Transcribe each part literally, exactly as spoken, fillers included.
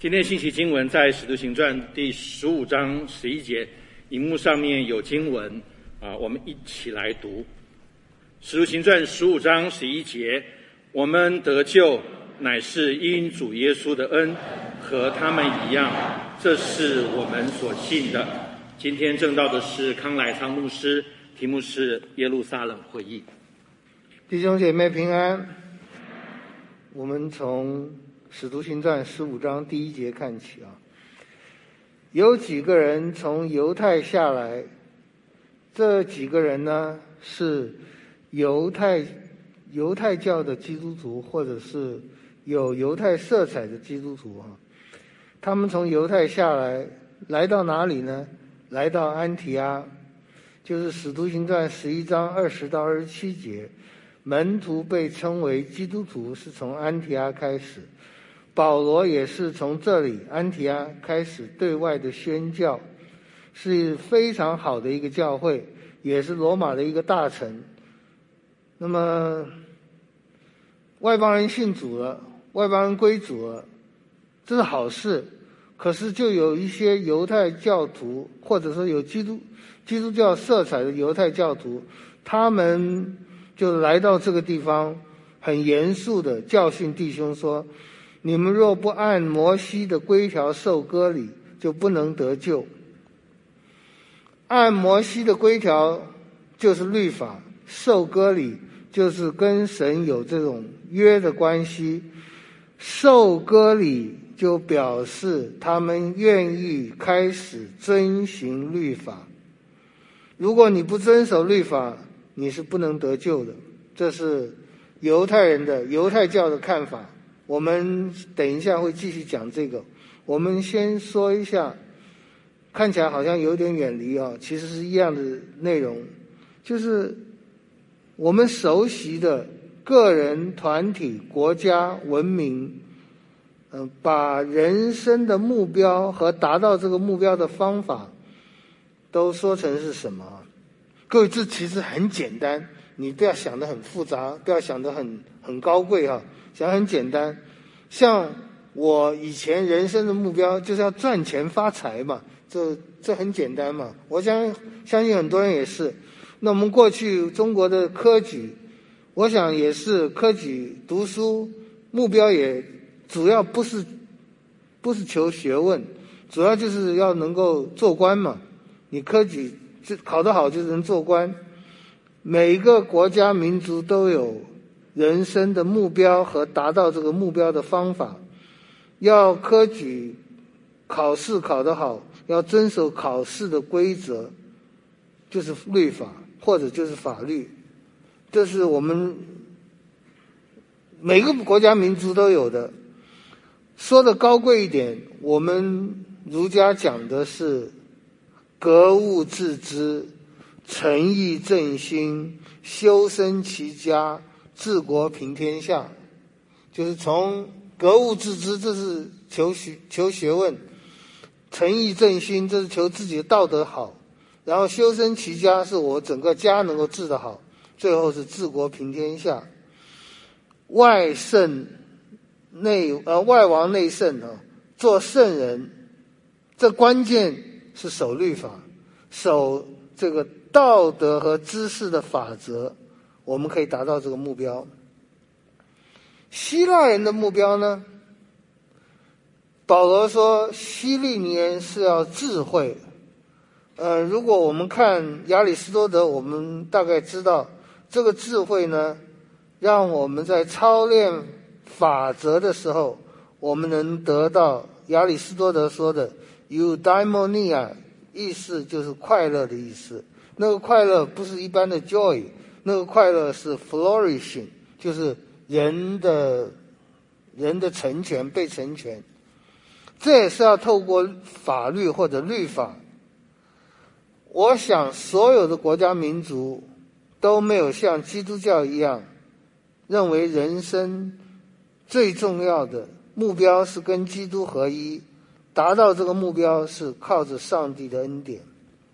今天信息经文在《使徒行传》第十五章十一节，荧幕上面有经文啊，我们一起来读。《使徒行传》十五章十一节，我们得救乃是因主耶稣的恩，和他们一样，这是我们所信的。今天正道的是康乃昌牧师，题目是耶路撒冷会议。 弟兄姐妹平安。我们从使徒行传十五章第一节看起啊，有几个人从犹太下来，这几个人呢是犹太犹太教的基督徒，或者是有犹太色彩的基督徒啊。他们从犹太下来，来到哪里呢？来到安提阿，就是使徒行传十一章二十到二十七节。门徒被称为基督徒是从安提阿开始，保罗也是从这里安提阿开始对外的宣教，是非常好的一个教会，也是罗马的一个大城。那么外邦人信主了，外邦人归主了，这是好事。可是就有一些犹太教徒，或者说有基督基督教色彩的犹太教徒，他们就来到这个地方，很严肃的教训弟兄说，你们若不按摩西的规条受割礼，就不能得救。按摩西的规条就是律法，受割礼就是跟神有这种约的关系。受割礼就表示他们愿意开始遵行律法。如果你不遵守律法，你是不能得救的。这是犹太人的犹太教的看法。我们等一下会继续讲这个。我们先说一下，看起来好像有点远离啊，其实是一样的内容，就是我们熟悉的个人、团体、国家、文明，嗯、呃，把人生的目标和达到这个目标的方法都说成是什么？各位，这其实很简单，你不要想得很复杂，不要想得很很高贵哈，想很简单。像我以前人生的目标就是要赚钱发财嘛，这这很简单嘛。我相相信很多人也是。那我们过去中国的科举，我想也是科举读书目标也主要不是不是求学问，主要就是要能够做官嘛。你科举考得好就能做官。每一个国家民族都有人生的目标和达到这个目标的方法。要科举考试考得好，要遵守考试的规则，就是律法或者就是法律。这是我们每个国家民族都有的。说的高贵一点，我们儒家讲的是格物致知，诚意正心，修身齐家，治国平天下。就是从格物致知，这是求学求学问；诚意正心，这是求自己的道德好；然后修身齐家，是我整个家能够治得好；最后是治国平天下。外圣内呃外王内圣啊，做圣人，这关键是守律法，守这个道德和知识的法则，我们可以达到这个目标。希腊人的目标呢？保罗说希利尼人是要智慧。呃，如果我们看亚里士多德，我们大概知道这个智慧呢，让我们在操练法则的时候，我们能得到亚里士多德说的 eudaimonia， 意思就是快乐的意思。那个快乐不是一般的 joy， 那个快乐是 flourishing， 就是人的人的成全，被成全。这也是要透过法律或者律法。我想所有的国家民族都没有像基督教一样认为人生最重要的目标是跟基督合一，达到这个目标是靠着上帝的恩典。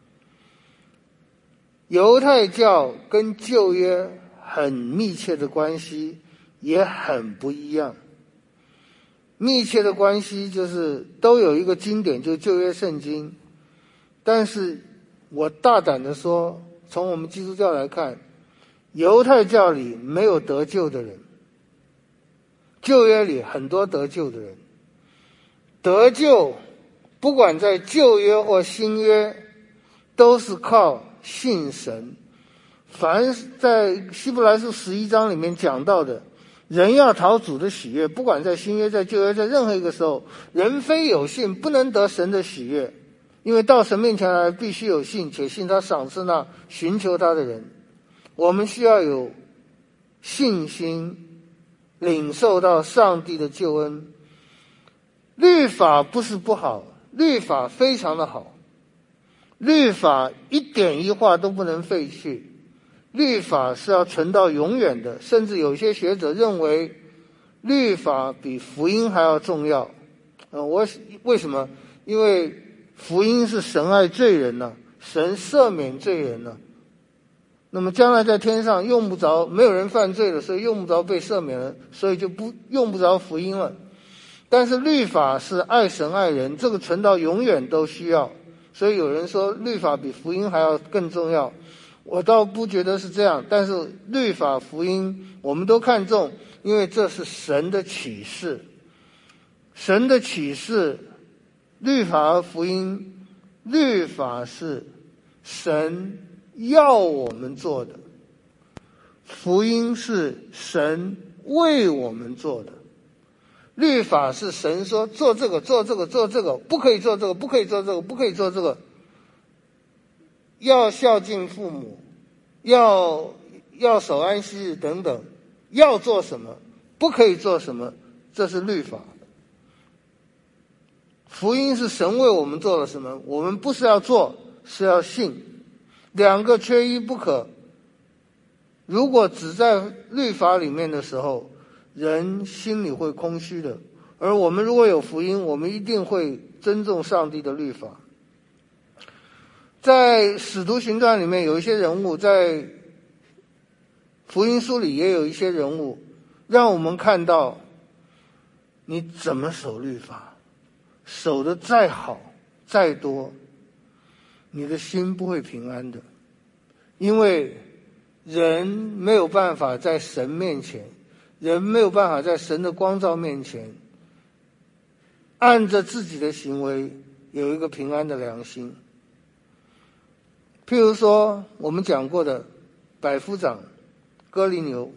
犹太教跟旧约很密切的关系，也很不一样。 密切的关系，就是都有一个经典，就是旧约圣经。但是我大胆的说，从我们基督教来看，犹太教里没有得救的人，旧约里很多得救的人。得救不管在旧约或新约，都是靠信神。凡在希伯来书十一章里面讲到的，人要讨主的喜悦，不管在新约在旧约，在任何一个时候，人非有信不能得神的喜悦。因为到神面前来必须有信，且信他赏赐那寻求他的人。我们需要有信心领受到上帝的救恩。律法不是不好，律法非常的好，律法一点一画都不能废去，律法是要存到永远的。甚至有些学者认为律法比福音还要重要。呃，我为什么？因为福音是神爱罪人呢、啊，神赦免罪人呢、啊。那么将来在天上用不着，没有人犯罪了，所以用不着被赦免了，所以就不用不着福音了。但是律法是爱神爱人，这个存到永远都需要。所以有人说律法比福音还要更重要，我倒不觉得是这样。但是律法福音我们都看重，因为这是神的启示。神的启示，律法和福音，律法是神要我们做的，福音是神为我们做的。律法是神说做这个做这个做这个，不可以做这个不可以做这个不可以做这个，要孝敬父母，要要守安息日等等，要做什么不可以做什么，这是律法。福音是神为我们做了什么，我们不是要做，是要信，两个缺一不可。如果只在律法里面的时候，人心里会空虚的。而我们如果有福音，我们一定会尊重上帝的律法。在使徒行传里面有一些人物，在福音书里也有一些人物，让我们看到你怎么守律法，守得再好再多，你的心不会平安的。因为人没有办法在神面前，人没有办法在神的光照面前按着自己的行为有一个平安的良心。譬如说我们讲过的百夫长哥利牛，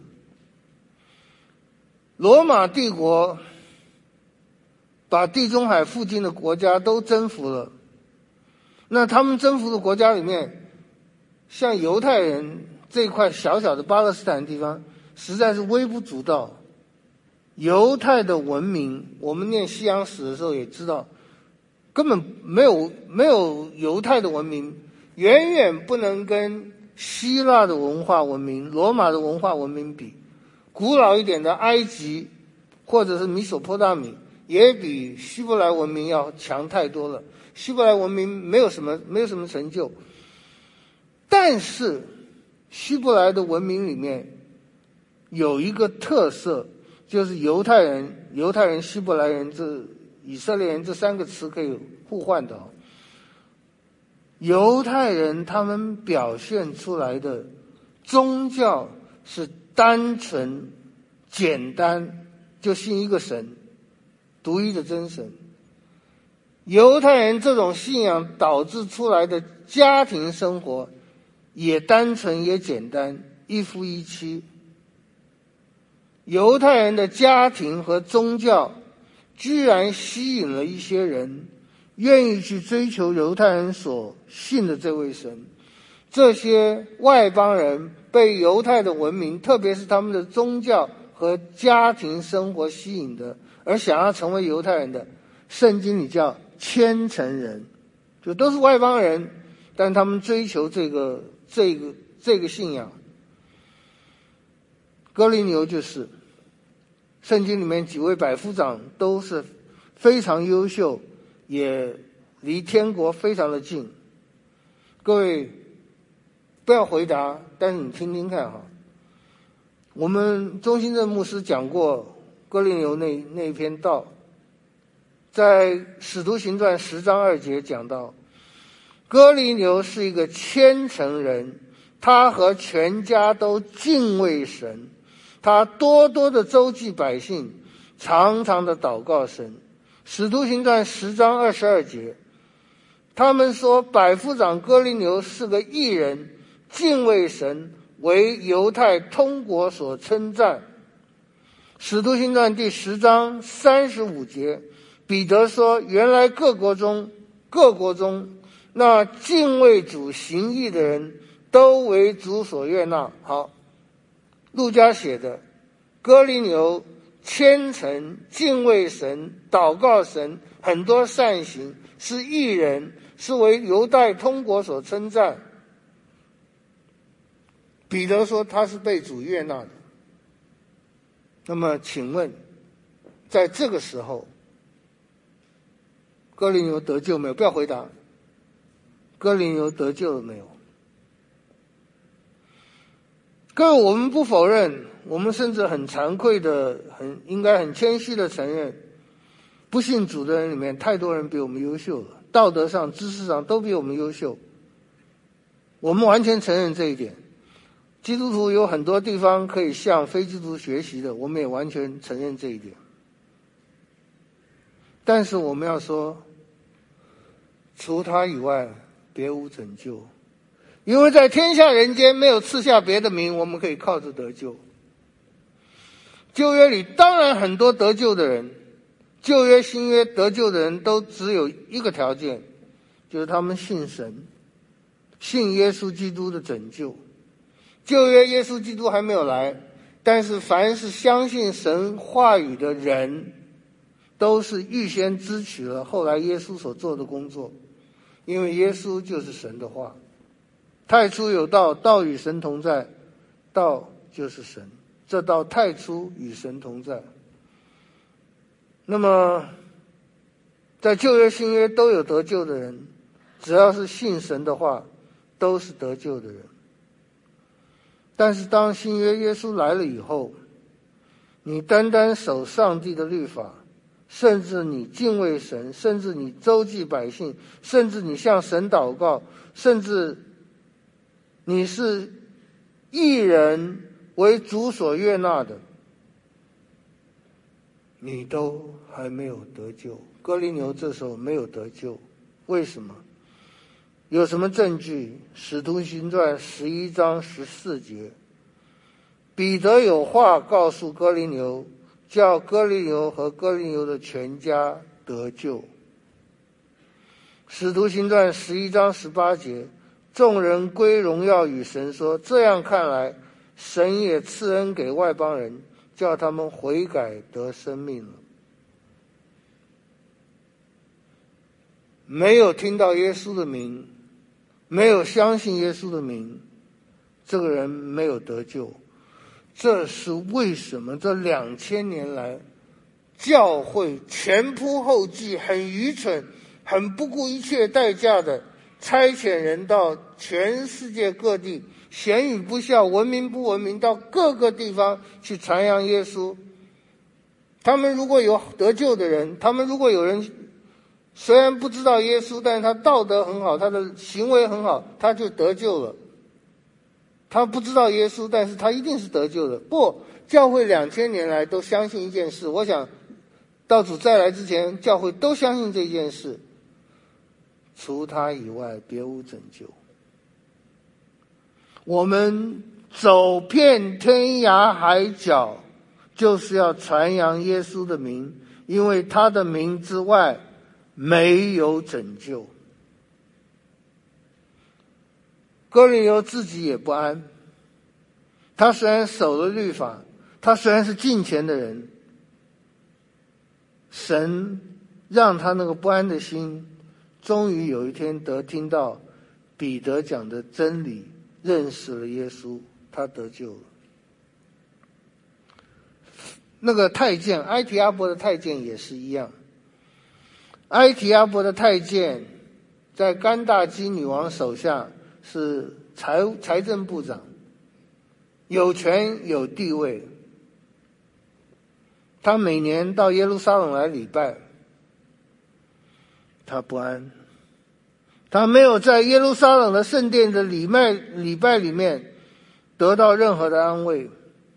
罗马帝国把地中海附近的国家都征服了，那他们征服的国家里面，像犹太人这块小小的巴勒斯坦地方实在是微不足道。犹太的文明，我们念西洋史的时候也知道，根本没有没有犹太的文明，远远不能跟希腊的文化文明、罗马的文化文明比。古老一点的埃及或者是米索波大米，也比希伯来文明要强太多了。希伯来文明没有什么没有什么成就，但是希伯来的文明里面有一个特色，就是犹太人、犹太人、希伯来人、这以色列人这三个词可以互换的。犹太人他们表现出来的宗教是单纯、简单，就信一个神，独一的真神。犹太人这种信仰导致出来的家庭生活也单纯也简单，一夫一妻。犹太人的家庭和宗教居然吸引了一些人愿意去追求犹太人所信的这位神。这些外邦人被犹太的文明，特别是他们的宗教和家庭生活吸引的，而想要成为犹太人的，圣经里叫虔诚人，就都是外邦人，但他们追求这个这个这个信仰。哥利牛就是，圣经里面几位百夫长都是非常优秀，也离天国非常的近。各位不要回答，但是你听听看哈。我们中兴正牧师讲过哥利牛那那一篇道， 在《使徒行传》十章二节讲到，哥尼流是一个虔诚人，他和全家都敬畏神，他多多的周济百姓，常常的祷告神。《使徒行传》十章二十二节，他们说百夫长哥尼流是个义人，敬畏神，为犹太通国所称赞。《使徒行传》第十章三十五节，彼得说，原来各国中各国中那敬畏主行义的人都为主所悦纳。好，路加写的哥尼流虔诚敬畏神，祷告神，很多善行，是义人，是为犹太通国所称赞。彼得说他是被主悦纳的。那么请问在这个时候哥尼流得救没有？不要回答，哥尼流得救了没有？各位，我们不否认，我们甚至很惭愧的很应该很谦虚的承认，不信主的人里面太多人比我们优秀了，道德上知识上都比我们优秀，我们完全承认这一点。基督徒有很多地方可以向非基督徒学习的，我们也完全承认这一点。但是我们要说，除他以外别无拯救，因为在天下人间没有赐下别的名，我们可以靠着得救。旧约里当然很多得救的人，旧约新约得救的人都只有一个条件，就是他们信神，信耶稣基督的拯救。旧约耶稣基督还没有来，但是凡是相信神话语的人，都是预先支取了后来耶稣所做的工作，因为耶稣就是神的话。太初有道，道与神同在，道就是神，这道太初与神同在。那么在旧约新约都有得救的人，只要是信神的话，都是得救的人。但是当新约耶稣来了以后，你单单守上帝的律法，甚至你敬畏神，甚至你周济百姓，甚至你向神祷告，甚至你是义人，为主所悦纳的，你都还没有得救。哥尼流这时候没有得救，为什么？有什么证据？使徒行传十一章十四节，彼得有话告诉哥尼流，叫哥尼流和哥尼流的全家得救。使徒行传十一章十八节，众人归荣耀与神，说这样看来，神也赐恩给外邦人，叫他们悔改得生命了。没有听到耶稣的名，没有相信耶稣的名，这个人没有得救。这是为什么这两千年来教会前仆后继，很愚蠢，很不顾一切代价的差遣人到全世界各地，贤与不孝，文明不文明，到各个地方去传扬耶稣。他们如果有得救的人，他们如果有人虽然不知道耶稣，但是他道德很好，他的行为很好，他就得救了。他不知道耶稣，但是他一定是得救的。不，教会两千年来都相信一件事，我想到主再来之前，教会都相信这件事，除他以外别无拯救。我们走遍天涯海角，就是要传扬耶稣的名，因为他的名之外没有拯救。哥尼流自己也不安，他虽然守了律法，他虽然是敬虔的人，神让他那个不安的心终于有一天得听到彼得讲的真理，认识了耶稣，他得救了。那个太监埃提阿伯的太监也是一样，埃提阿伯的太监在甘大基女王手下是财财政部长，有权有地位。他每年到耶路撒冷来礼拜， 他不安，他没有在耶路撒冷的圣殿的礼拜礼拜里面得到任何的安慰。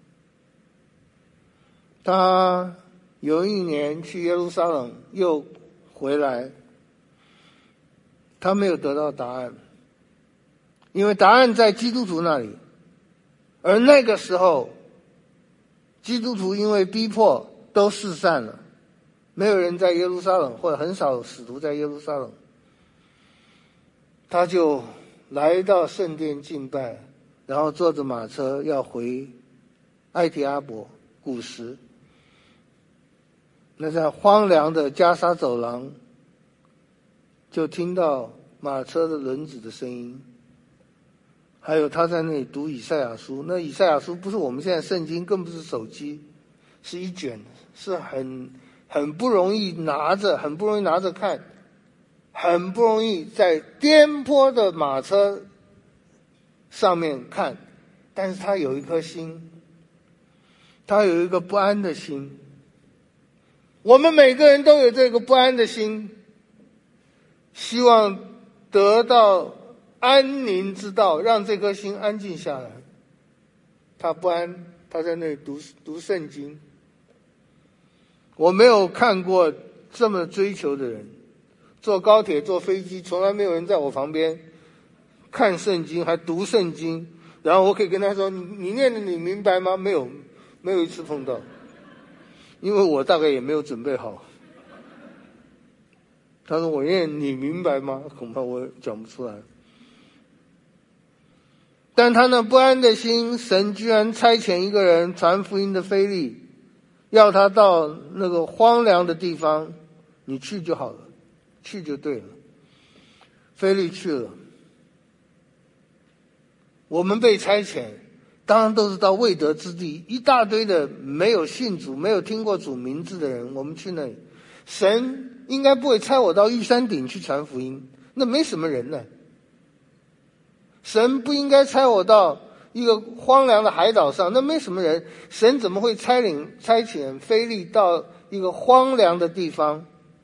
他有一年去耶路撒冷又回来，他没有得到答案，因为答案在基督徒那里。而那个时候基督徒因为逼迫都四散了，没有人在耶路撒冷，或者很少使徒在耶路撒冷。他就来到圣殿敬拜，然后坐着马车要回埃提阿伯古时。那在荒凉的加沙走廊，就听到马车的轮子的声音，还有他在那里读以赛亚书。那以赛亚书不是我们现在圣经，更不是手机，是一卷，是很很不容易拿着，很不容易拿着看，很不容易在颠簸的马车上面看。但是他有一颗心，他有一个不安的心。我们每个人都有这个不安的心，希望得到安宁之道，让这颗心安静下来。他不安，他在那里读读圣经。我没有看过这么追求的人，坐高铁坐飞机从来没有人在我旁边看圣经还读圣经，然后我可以跟他说，你你念的你明白吗？没有，没有一次碰到，因为我大概也没有准备好。他说我念你明白吗？恐怕我讲不出来。但他那不安的心，神居然差遣一个人传福音的腓利，要他到那个荒凉的地方，你去就好了，去就对了。腓利去了。我们被差遣当然都是到未得之地，一大堆的没有信主没有听过主名字的人，我们去那里。神应该不会差我到玉山顶去传福音，那没什么人呢。神不应该差我到一个荒凉的海岛上，那没什么人。神怎么会差领差遣腓利到一个荒凉的地方？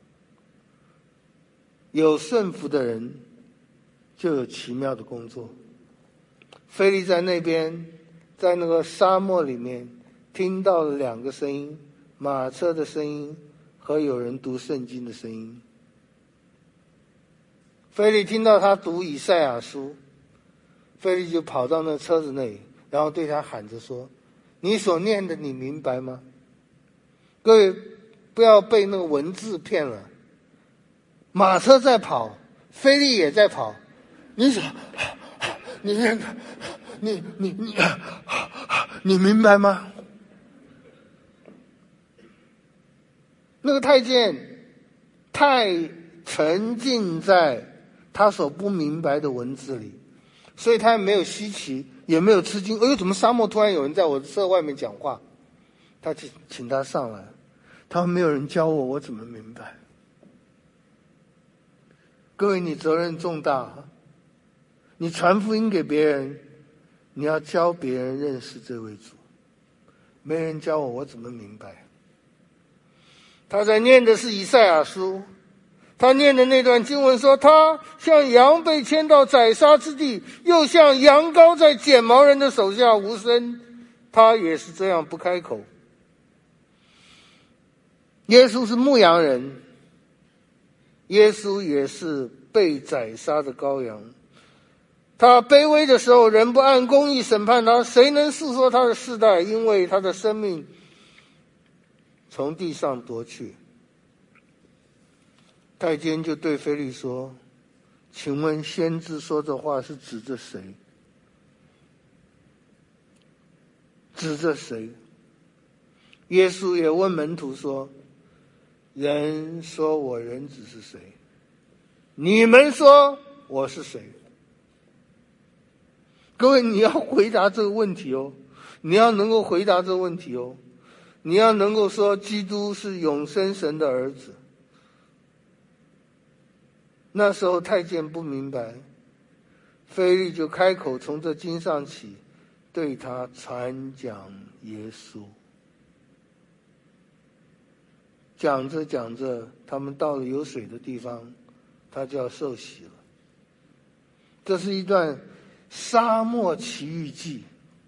有顺服的人就有奇妙的工作。腓利在那边，在那个沙漠里面听到了两个声音，马车的声音和有人读圣经的声音。腓利听到他读以赛亚书，腓利就跑到那车子那里，然后对他喊着说，你所念的你明白吗？各位不要被那个文字骗了，马车在跑，腓利也在跑，你所你念的你你你你明白吗？那个太监太沉浸在他所不明白的文字里，所以他也没有稀奇，也没有吃惊。哎呦，怎么沙漠突然有人在我的车外面讲话？他请请他上来，他说没有人教我，我怎么明白？各位，你责任重大，你传福音给别人，你要教别人认识这位主。没人教我，我怎么明白？他在念的是以赛亚书，他念的那段经文说，他像羊被牵到宰杀之地，又像羊羔在剪毛人的手下无声，他也是这样不开口。耶稣是牧羊人，耶稣也是被宰杀的羔羊。他卑微的时候，人不按公义审判他，谁能诉说他的世代？因为他的生命从地上夺去。太监就对腓利说，请问先知说这话是指着谁？指着谁？耶稣也问门徒说，人说我人子是谁？你们说我是谁？各位，你要回答这个问题哦，你要能够回答这个问题哦，你要能够说基督是永生神的儿子。那时候太监不明白，腓利就开口从这经上起，对他传讲耶稣。讲着讲着，他们到了有水的地方， 他就要受洗了。这是一段沙漠奇遇记，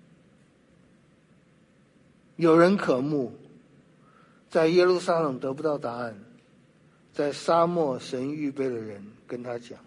有人渴慕，在耶路撒冷得不到答案，在沙漠神预备的人跟他讲。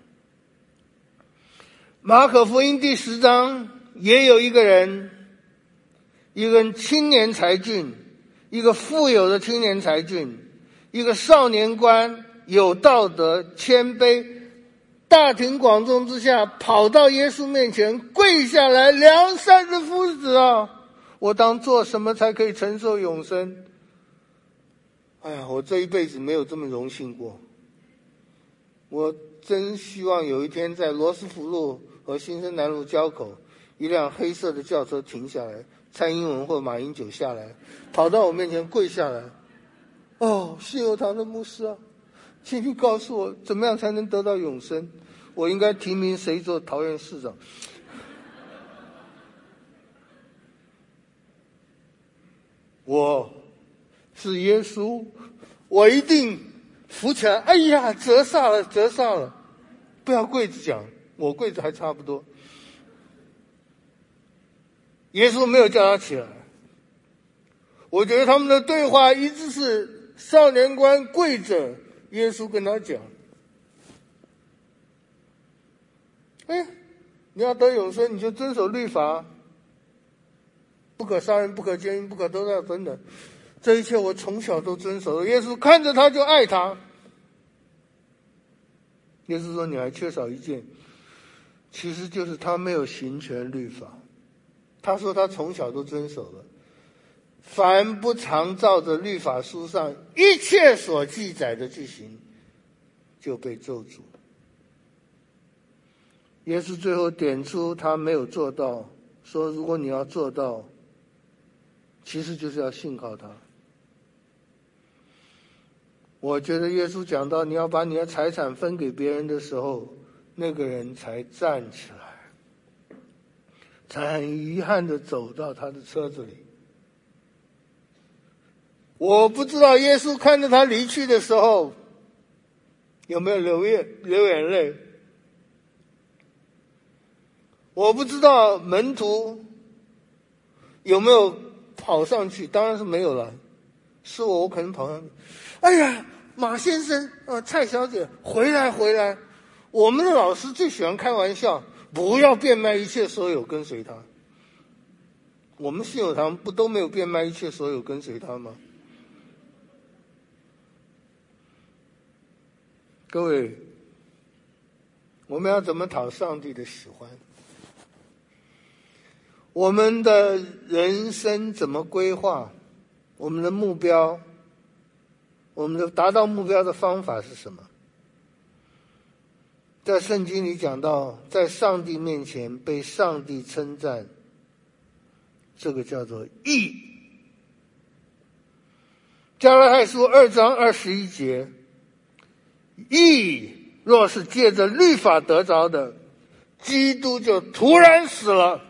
马可福音第十章也有一个人，一个青年才俊，一个富有的青年才俊，一个少年官，有道德谦卑，大庭广众之下跑到耶稣面前跪下来，良善的夫子啊，我当做什么才可以承受永生？哎呀，我这一辈子没有这么荣幸过。我真希望有一天在罗斯福路和新生南路交口，一辆黑色的轿车停下来，蔡英文或马英九下来，跑到我面前跪下来。哦，信友堂的牧师啊，请你告诉我，怎么样才能得到永生？我应该提名谁做桃园市长？我是耶稣，我一定扶起来。哎呀，折煞了，折煞了！不要跪着讲，我跪着还差不多。耶稣没有叫他起来。我觉得他们的对话一直是少年官跪着，耶稣跟他讲：哎，你要得永生，你就遵守律法，不可杀人，不可奸淫，不可偷盗等等。这一切我从小都遵守了。耶稣看着他就爱他。耶稣说：你还缺少一件，其实就是他没有行全律法。他说他从小都遵守了，凡不常照着律法书上一切所记载的去行，就被咒诅。耶稣最后点出他没有做到，说如果你要做到，其实就是要信靠他。我觉得耶稣讲到你要把你的财产分给别人的时候，那个人才站起来，才很遗憾地走到他的车子里。我不知道耶稣看着他离去的时候有没有流眼流眼泪，我不知道门徒有没有跑上去，当然是没有了。是我，我可能跑上去。哎呀，马先生，呃，蔡小姐，回来回来！我们的老师最喜欢开玩笑，不要变卖一切所有跟随他。我们信友堂不都没有变卖一切所有跟随他吗？各位，我们要怎么讨上帝的喜欢？我们的人生怎么规划？我们的目标，我们的达到目标的方法是什么？在圣经里讲到，在上帝面前被上帝称赞，这个叫做义。加拉太书二章二十一节，义若是借着律法得着的，基督就突然死了。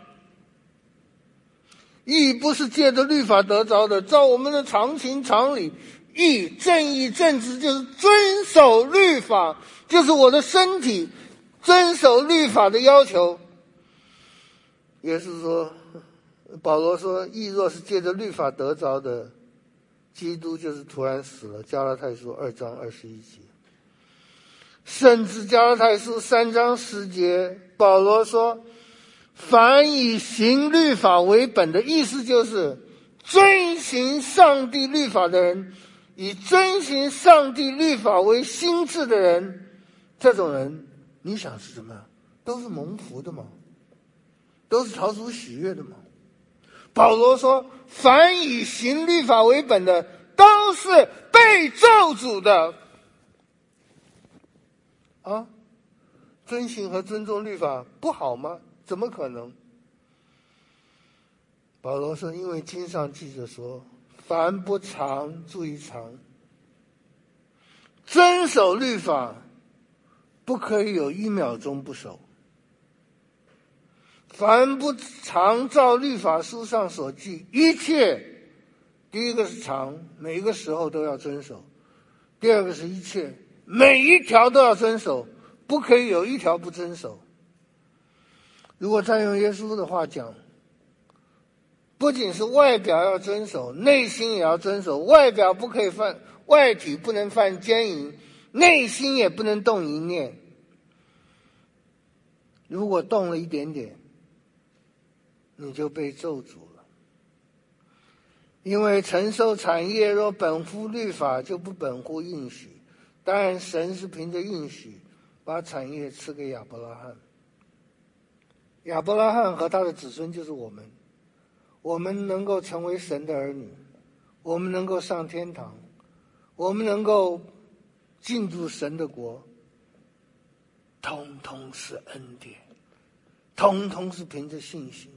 义不是借着律法得着的，照我们的常情常理，义正义正直就是遵守律法，就是我的身体遵守律法的要求。也是说，保罗说，义若是借着律法得着的，基督就是突然死了。加拉太书二章二十一节，甚至加拉太书三章十节，保罗说，凡以行律法为本的，意思就是遵行上帝律法的人，以遵行上帝律法为心志的人，这种人你想是什么？都是蒙福的嘛，都是讨主喜悦的嘛。保罗说，凡以行律法为本的，都是被咒诅的。啊，遵行和尊重律法不好吗？怎么可能？保罗说，因为经上记着说，凡不常，注意常，遵守律法，不可以有一秒钟不守。凡不常照律法书上所记一切，第一个是常，每一个时候都要遵守；第二个是一切，每一条都要遵守， 不可以有一条不遵守。如果再用耶稣的话讲，不仅是外表要遵守，内心也要遵守。外表不可以犯，外体不能犯奸淫，内心也不能动淫念。如果动了一点点，你就被咒诅了。因为承受产业若本乎律法，就不本乎应许。当然神是凭着应许把产业赐给亚伯拉罕。亚伯拉罕和他的子孙就是我们，我们能够成为神的儿女，我们能够上天堂，我们能够进入神的国，通通是恩典，通通是凭着信心。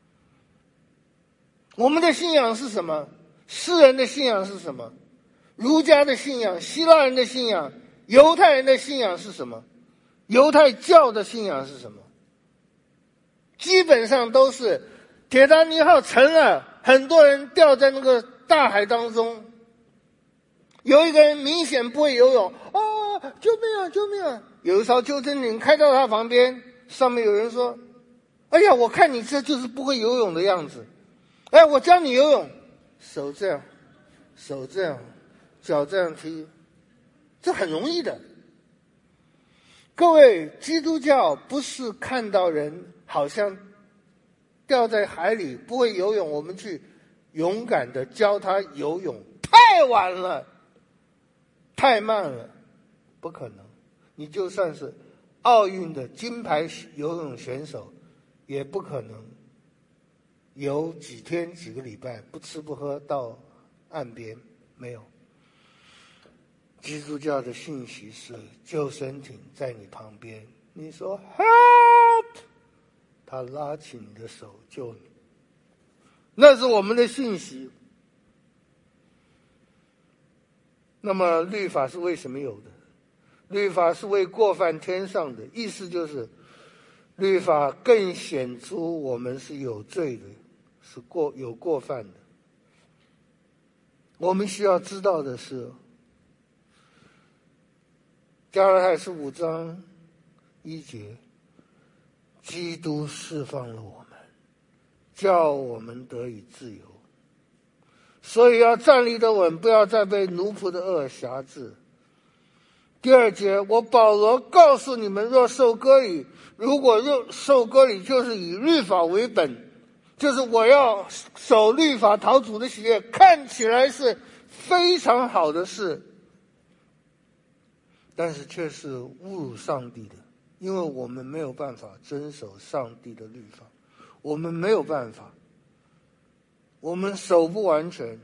我们的信仰是什么？世人的信仰是什么？儒家的信仰，希腊人的信仰，犹太人的信仰是什么？犹太教的信仰是什么？基本上都是铁达尼号沉了，很多人掉在那个大海当中，有一个人明显不会游泳，啊，救命啊救命啊！有一艘救生艇开到他旁边，上面有人说，哎呀，我看你这就是不会游泳的样子，哎，我教你游泳，手这样，手这样，脚这样踢，这很容易的。各位，基督教不是看到人好像掉在海里不会游泳，我们去勇敢的教他游泳，太晚了，太慢了，不可能。你就算是奥运的金牌游泳选手，也不可能游几天几个礼拜不吃不喝到岸边，没有。基督教的信息是救生艇在你旁边，你说 help， 他拉起你的手救你，那是我们的信息。那么律法是为什么有的？律法是为过犯添上的，意思就是律法更显出我们是有罪的，是过有过犯的。我们需要知道的是，加拉太书五章一节，基督释放了我们，叫我们得以自由，所以要站立得稳，不要再被奴仆的恶辖制。第二节，我保罗告诉你们，若受割礼，如果若受割礼，就是以律法为本，就是我要守律法讨主的喜悦，看起来是非常好的事，但是却是侮辱上帝的，因为我们没有办法遵守上帝的律法，我们没有办法，我们守不完全。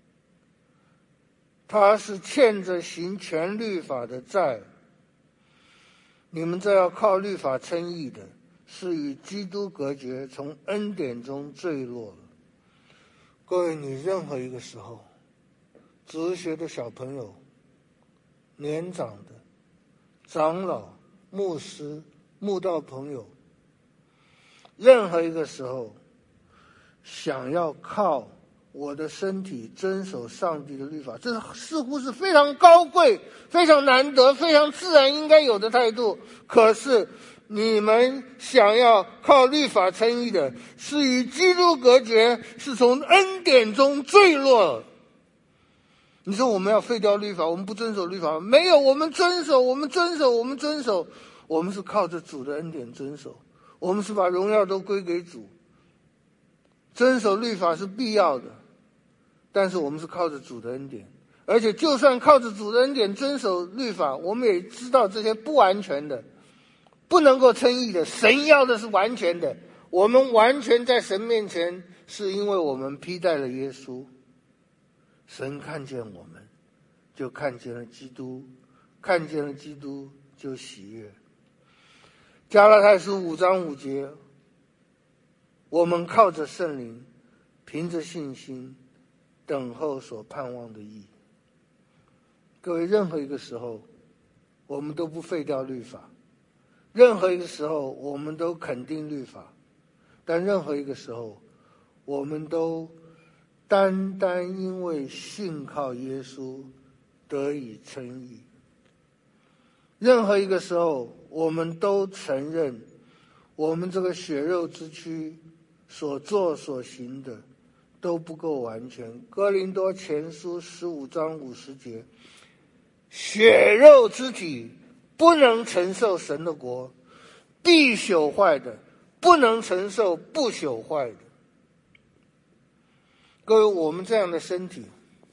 他是欠着行全律法的债，你们这要靠律法称义的，是与基督隔绝，从恩典中坠落了。各位，你任何一个时候，哲学的小朋友、年长的、长老、牧师、慕道朋友，任何一个时候想要靠我的身体遵守上帝的律法，这似乎是非常高贵、非常难得、非常自然应该有的态度。可是你们想要靠律法称义的，是与基督隔绝，是从恩典中坠落。你说我们要废掉律法，我们不遵守律法？没有，我们遵守，我们遵守，我们遵守，我们是靠着主的恩典遵守，我们是把荣耀都归给主。遵守律法是必要的，但是我们是靠着主的恩典，而且就算靠着主的恩典遵守律法，我们也知道这些不完全的，不能够称义的。神要的是完全的，我们完全在神面前，是因为我们披戴了耶稣。神看见我们，就看见了基督，看见了基督就喜悦。加拉太书五章五节，我们靠着圣灵，凭着信心等候所盼望的义。各位，任何一个时候我们都不废掉律法，任何一个时候我们都肯定律法，但任何一个时候我们都单单因为信靠耶稣得以称义。任何一个时候我们都承认，我们这个血肉之躯所做所行的都不够完全。哥林多前书十五章五十节，血肉之体不能承受神的国，必朽坏的不能承受不朽坏的。各位，我们这样的身体，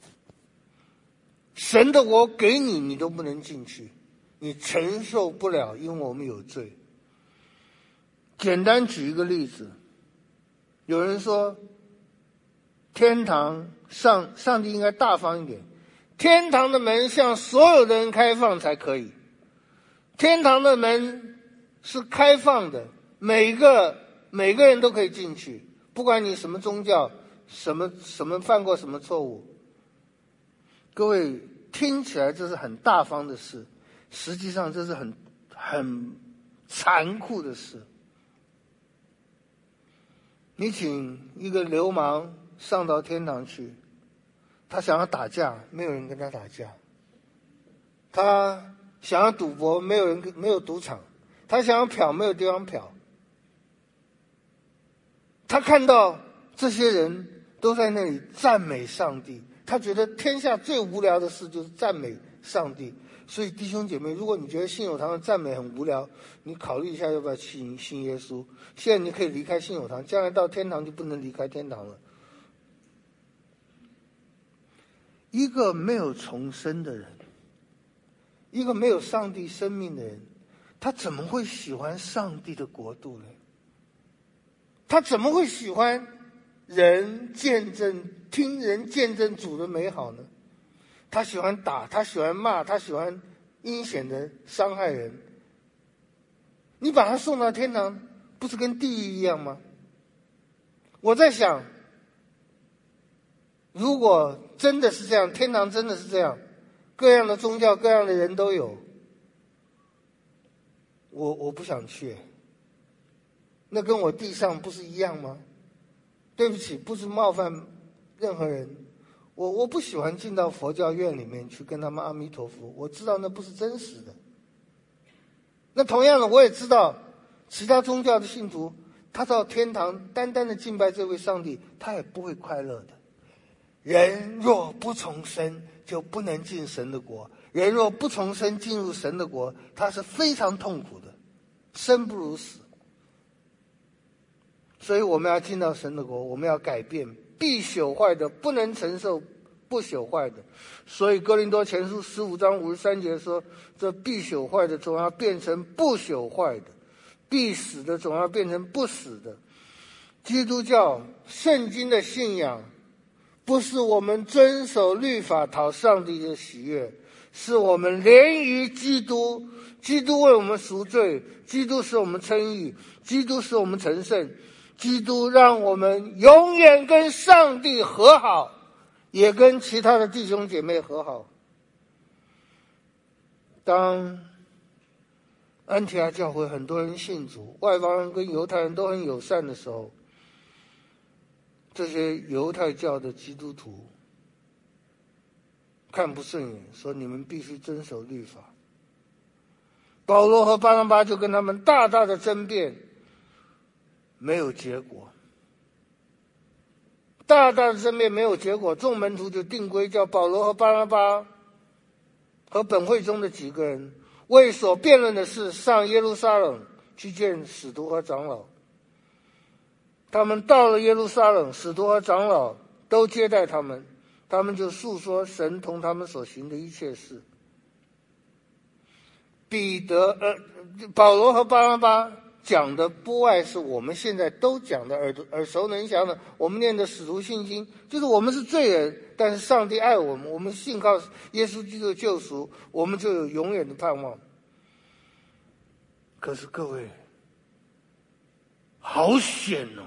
神的国给你，你都不能进去，你承受不了，因为我们有罪。简单举一个例子，有人说天堂上上帝应该大方一点，天堂的门向所有的人开放才可以。天堂的门是开放的，每个每个人都可以进去，不管你什么宗教，什么什么犯过什么错误。各位，听起来这是很大方的事，实际上这是很很残酷的事。你请一个流氓上到天堂去，他想要打架，没有人跟他打架；他想要赌博，没有人没有赌场；他想要嫖，没有地方嫖。他看到这些人都在那里赞美上帝，他觉得天下最无聊的事就是赞美上帝。所以弟兄姐妹，如果你觉得信友堂的赞美很无聊，你考虑一下要不要信信耶稣。现在你可以离开信友堂，将来到天堂就不能离开天堂了。一个没有重生的人，一个没有上帝生命的人，他怎么会喜欢上帝的国度呢？他怎么会喜欢人见证听人见证主的美好呢？他喜欢打，他喜欢骂，他喜欢阴险的伤害人。你把他送到天堂，不是跟地狱一样吗？我在想，如果真的是这样，天堂真的是这样，各样的宗教各样的人都有，我我不想去。那跟我地上不是一样吗？对不起，不是冒犯任何人，我我不喜欢进到佛教院里面去跟他们阿弥陀佛，我知道那不是真实的。那同样的，我也知道其他宗教的信徒，他到天堂单单的敬拜这位上帝，他也不会快乐的。人若不重生，就不能进神的国；人若不重生进入神的国，他是非常痛苦的，生不如死。所以我们要进到神的国，我们要改变，必朽坏的不能承受不朽坏的。所以哥林多前书十五章五十三节说，这必朽坏的总要变成不朽坏的，必死的总要变成不死的。基督教圣经的信仰不是我们遵守律法讨上帝的喜悦，是我们连于基督，基督为我们赎罪，基督使我们称义，基督使我们成圣，基督让我们永远跟上帝和好，也跟其他的弟兄姐妹和好。当安提阿教会很多人信主，外邦人跟犹太人都很友善的时候，这些犹太教的基督徒看不顺眼，说你们必须遵守律法。保罗和巴拿巴就跟他们大大的争辩，没有结果，大大的争辩没有结果，众门徒就定规，叫保罗和巴拿巴和本会中的几个人为所辩论的事上耶路撒冷去见使徒和长老。他们到了耶路撒冷，使徒和长老都接待他们，他们就述说神同他们所行的一切事。彼得呃，保罗和巴拿巴讲的不外是我们现在都讲的耳耳熟能详的，我们念的使徒信经，就是我们是罪人，但是上帝爱我们，我们信靠耶稣基督的救赎，我们就有永远的盼望。可是各位，好险哦！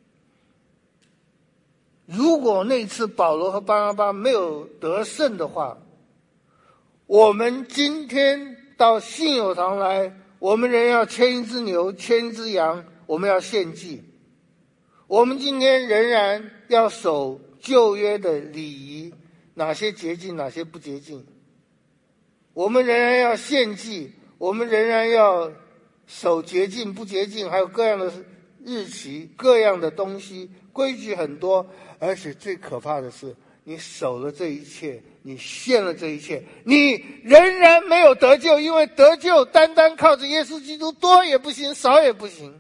如果那次保罗和巴拿巴没有得胜的话，我们今天到信友堂来，我们仍要牵一只牛，牵一只羊，我们要献祭。我们今天仍然要守旧约的礼仪，哪些洁净，哪些不洁净。我们仍然要献祭，我们仍然要守洁净不洁净，还有各样的日期，各样的东西，规矩很多。而且最可怕的是，你守了这一切，你献了这一切，你仍然没有得救，因为得救单单靠着耶稣基督，多也不行，少也不行。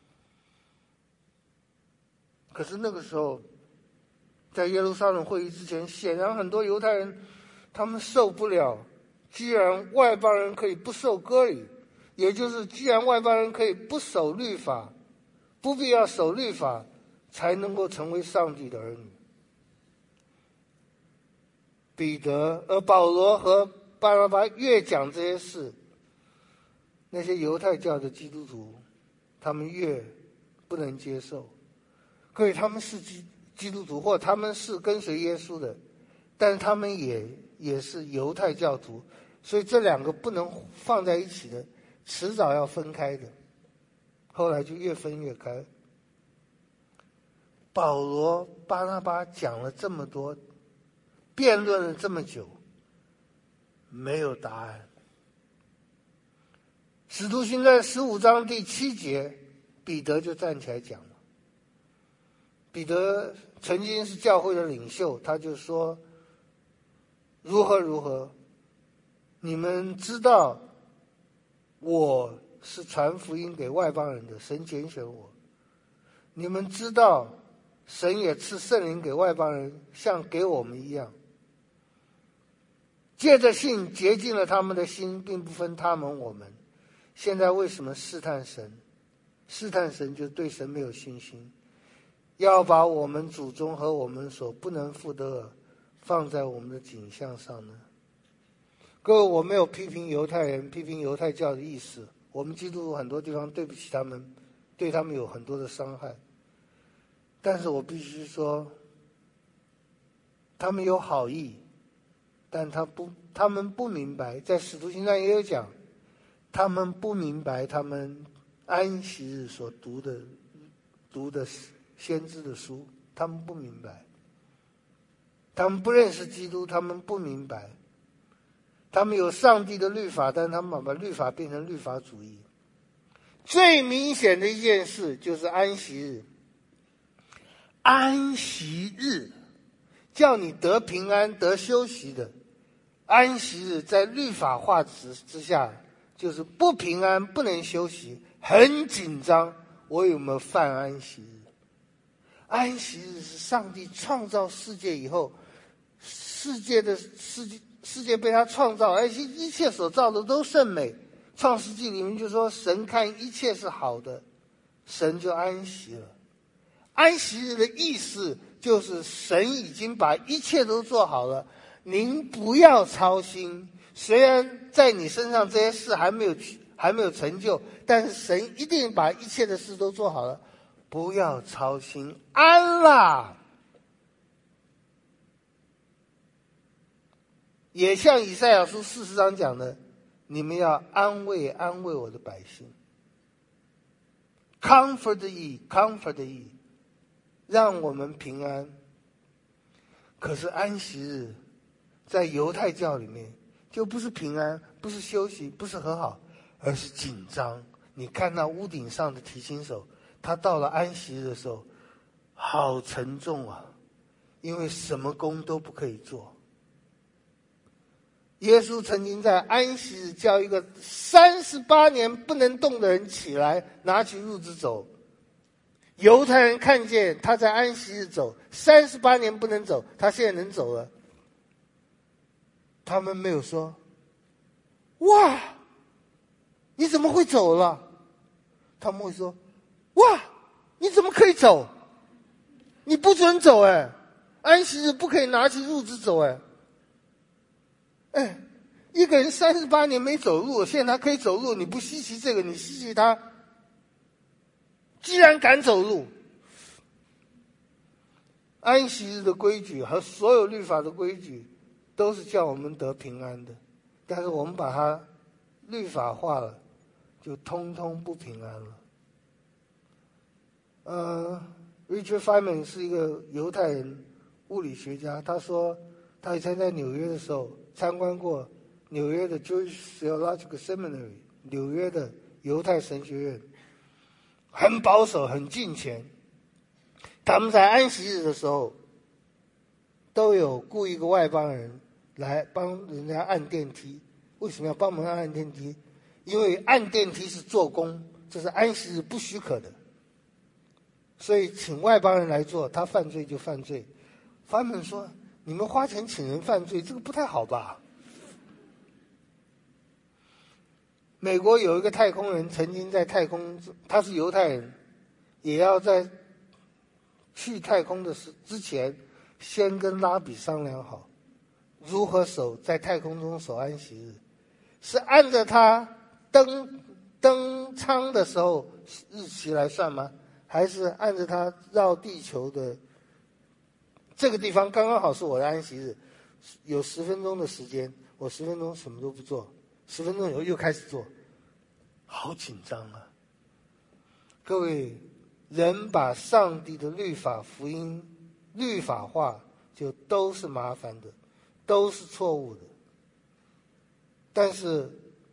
可是那个时候，在耶路撒冷会议之前，显然很多犹太人他们受不了，既然外邦人可以不受割礼，也就是既然外邦人可以不守律法，不必要守律法才能够成为上帝的儿女。彼得而保罗和巴拿巴越讲这些事，那些犹太教的基督徒他们越不能接受。可以他们是基基督徒，或他们是跟随耶稣的，但是他们也也是犹太教徒，所以这两个不能放在一起的，迟早要分开的。后来就越分越开。保罗、巴拿巴讲了这么多，辩论了这么久，没有答案。使徒行传十五章第七节，彼得就站起来讲了。彼得曾经是教会的领袖，他就说如何如何，你们知道我是传福音给外邦人的，神拣选我。你们知道神也赐圣灵给外邦人，像给我们一样。借着信洁净了他们的心，并不分他们我们。现在为什么试探神？试探神就对神没有信心，要把我们祖宗和我们所不能负的放在我们的景象上呢？各位，我没有批评犹太人、批评犹太教的意思。我们基督徒很多地方对不起他们，对他们有很多的伤害。但是我必须说，他们有好意，但他不，他们不明白。在使徒行传也有讲，他们不明白他们安息日所读的读的先知的书，他们不明白。他们不认识基督，他们不明白。他们有上帝的律法，但是他们把律法变成律法主义。最明显的一件事就是安息日。安息日叫你得平安得休息的，安息日在律法化之之下就是不平安，不能休息，很紧张，我有没有犯安息日？安息日是上帝创造世界以后，世界的世界世界被他创造，而且一切所造的都甚美。创世纪里面就说神看一切是好的，神就安息了。安息日的意思就是神已经把一切都做好了，您不要操心。虽然在你身上这些事还没有还没有成就，但是神一定把一切的事都做好了，不要操心，安啦。也像以赛亚书四十章讲的，你们要安慰安慰我的百姓。 Comfort ye, comfort ye， 让我们平安。可是安息日在犹太教里面就不是平安，不是休息，不是和好，而是紧张。你看到屋顶上的提琴手，他到了安息日的时候好沉重啊，因为什么工都不可以做。耶稣曾经在安息日叫一个三十八年不能动的人起来，拿起褥子走。犹太人看见他在安息日走，三十八年不能走，他现在能走了。他们没有说：“哇，你怎么会走了？”他们会说：“哇，你怎么可以走？你不准走哎！安息日不可以拿起褥子走哎！”哎，一个人三十八年没走路，现在他可以走路，你不稀奇这个，你稀奇他既然敢走路。安息日的规矩和所有律法的规矩都是叫我们得平安的，但是我们把它律法化了，就通通不平安了。呃 Richard Feynman 是一个犹太人物理学家，他说他以前在纽约的时候参观过纽约的 Jewish Theological Seminary， 纽约的犹太神学院，很保守，很敬虔。他们在安息日的时候，都有雇一个外邦人来帮人家按电梯。为什么要帮忙按电梯？因为按电梯是做工，这是安息日不许可的。所以请外邦人来做，他犯罪就犯罪。他们说：“你们花钱请人犯罪，这个不太好吧？”美国有一个太空人曾经在太空，他是犹太人，也要在去太空的时之前，先跟拉比商量好，如何守在太空中守安息日，是按照他登登舱的时候日期来算吗？还是按照他绕地球的这个地方刚刚好是我的安息日，有十分钟的时间，我十分钟什么都不做，十分钟以后又开始做，好紧张啊！各位，人把上帝的律法福音律法化，就都是麻烦的，都是错误的。但是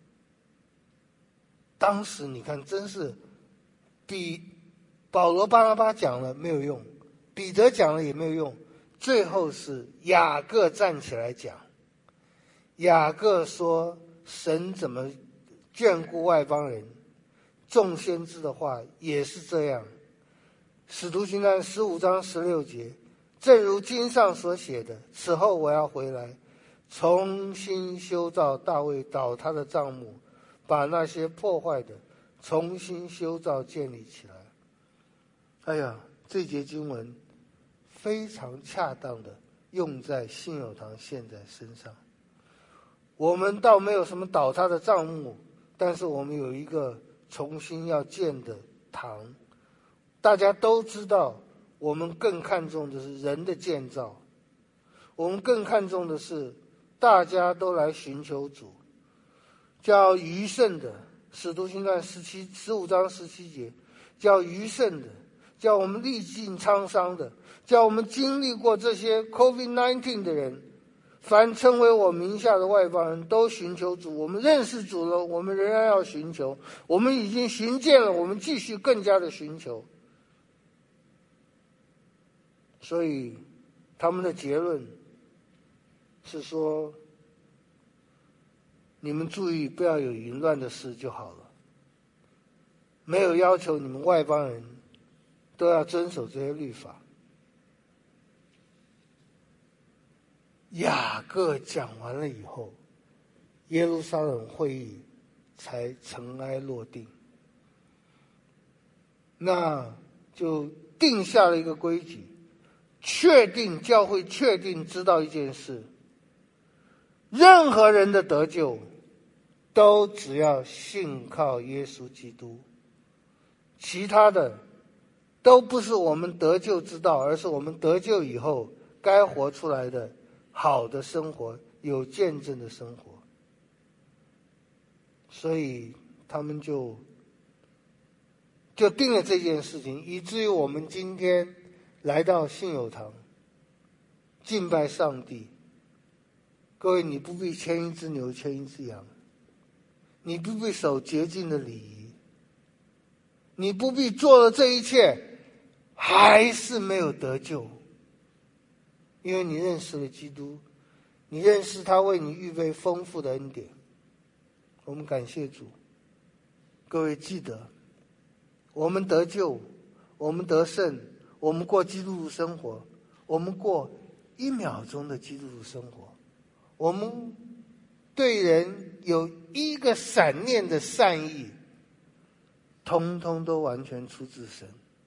当时你看，真是比保罗巴拿巴讲了没有用，彼得讲了也没有用，最后是雅各站起来讲。雅各说神怎么眷顾外邦人，众先知的话也是这样。使徒行传十五章十六节，正如经上所写的，此后我要回来，重新修造大卫倒塌的帐幕，把那些破坏的重新修造建立起来。哎呀，这节经文非常恰当的用在信友堂现在身上。我们倒没有什么倒塌的帐幕，但是我们有一个重新要建的堂。大家都知道，我们更看重的是人的建造，我们更看重的是大家都来寻求主。叫余剩的，使徒行传十七十五章十七节，叫余剩的，叫我们历尽沧桑的，叫我们经历过这些 COVID 十九 的人，凡称为我名下的外邦人都寻求主。我们认识主了，我们仍然要寻求，我们已经寻见了，我们继续更加的寻求。所以他们的结论是说，你们注意不要有淫乱的事就好了，没有要求你们外邦人都要遵守这些律法。雅各讲完了以后，耶路撒冷会议才尘埃落定，那就定下了一个规矩，确定教会确定知道一件事，任何人的得救都只要信靠耶稣基督，其他的都不是我们得救之道，而是我们得救以后该活出来的好的生活，有见证的生活。所以他们就就定了这件事情，以至于我们今天来到信友堂敬拜上帝。各位，你不必牵一只牛牵一只羊，你不必守洁净的礼仪，你不必做了这一切还是没有得救，因为你认识了基督，你认识他为你预备丰富的恩典。我们感谢主。各位记得，我们得救，我们得胜，我们过基督徒生活，我们过一秒钟的基督徒生活，我们对人有一个闪念的善意，通通都完全出自神。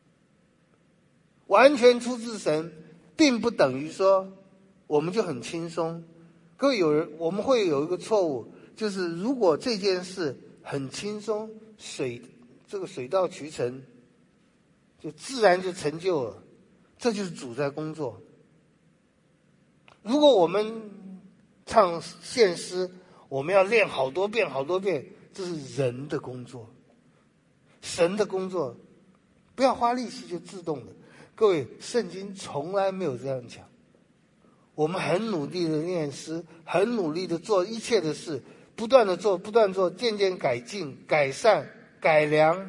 完全出自神并不等于说我们就很轻松。各位，有人我们会有一个错误，就是如果这件事很轻松，水这个水到渠成，就自然就成就了，这就是主在工作。如果我们唱献诗，我们要练好多遍好多遍，这是人的工作。神的工作不要花力气就自动的。各位，圣经从来没有这样讲。我们很努力的念诗，很努力的做一切的事，不断的做不断做，渐渐改进改善改良，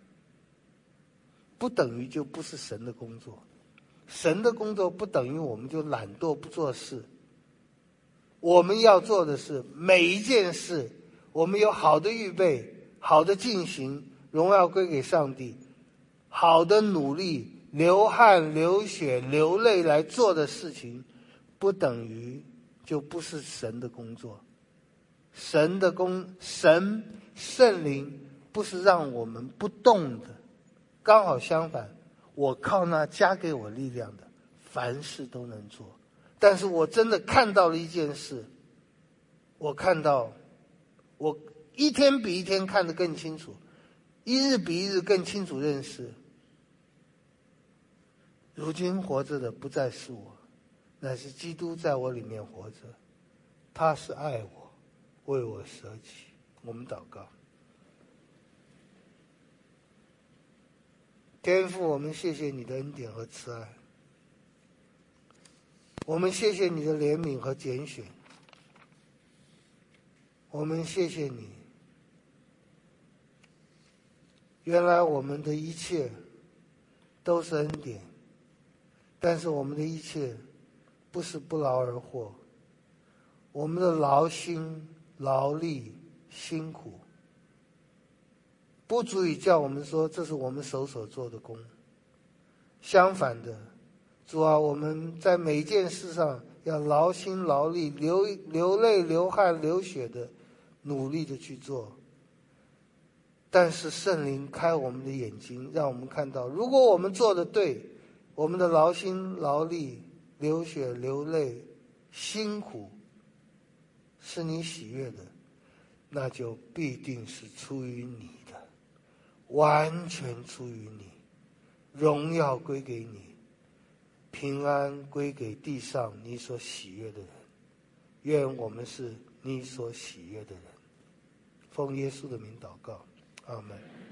不等于就不是神的工作。神的工作不等于我们就懒惰不做事。我们要做的是每一件事，我们有好的预备，好的进行，荣耀归给上帝，好的努力，流汗流血流泪来做的事情，不等于就不是神的工作。神的工，神圣灵不是让我们不动的，刚好相反，我靠那加给我力量的，凡事都能做。但是我真的看到了一件事，我看到，我一天比一天看得更清楚，一日比一日更清楚认识。如今活着的不再是我，乃是基督在我里面活着，他是爱我，为我舍己。我们祷告。天父，我们谢谢你的恩典和慈爱，我们谢谢你的怜悯和拣选，我们谢谢你，原来我们的一切都是恩典，但是我们的一切不是不劳而获，我们的劳心劳力辛苦不足以叫我们说这是我们手所做的工。相反的，主啊，我们在每一件事上要劳心劳力，流流泪流汗流血的努力的去做。但是圣灵开我们的眼睛，让我们看到，如果我们做的对，我们的劳心劳力流血流泪辛苦是你喜悦的，那就必定是出于你的，完全出于你，荣耀归给你，平安归给地上你所喜悦的人。愿我们是你所喜悦的人。奉耶稣的名祷告，阿们。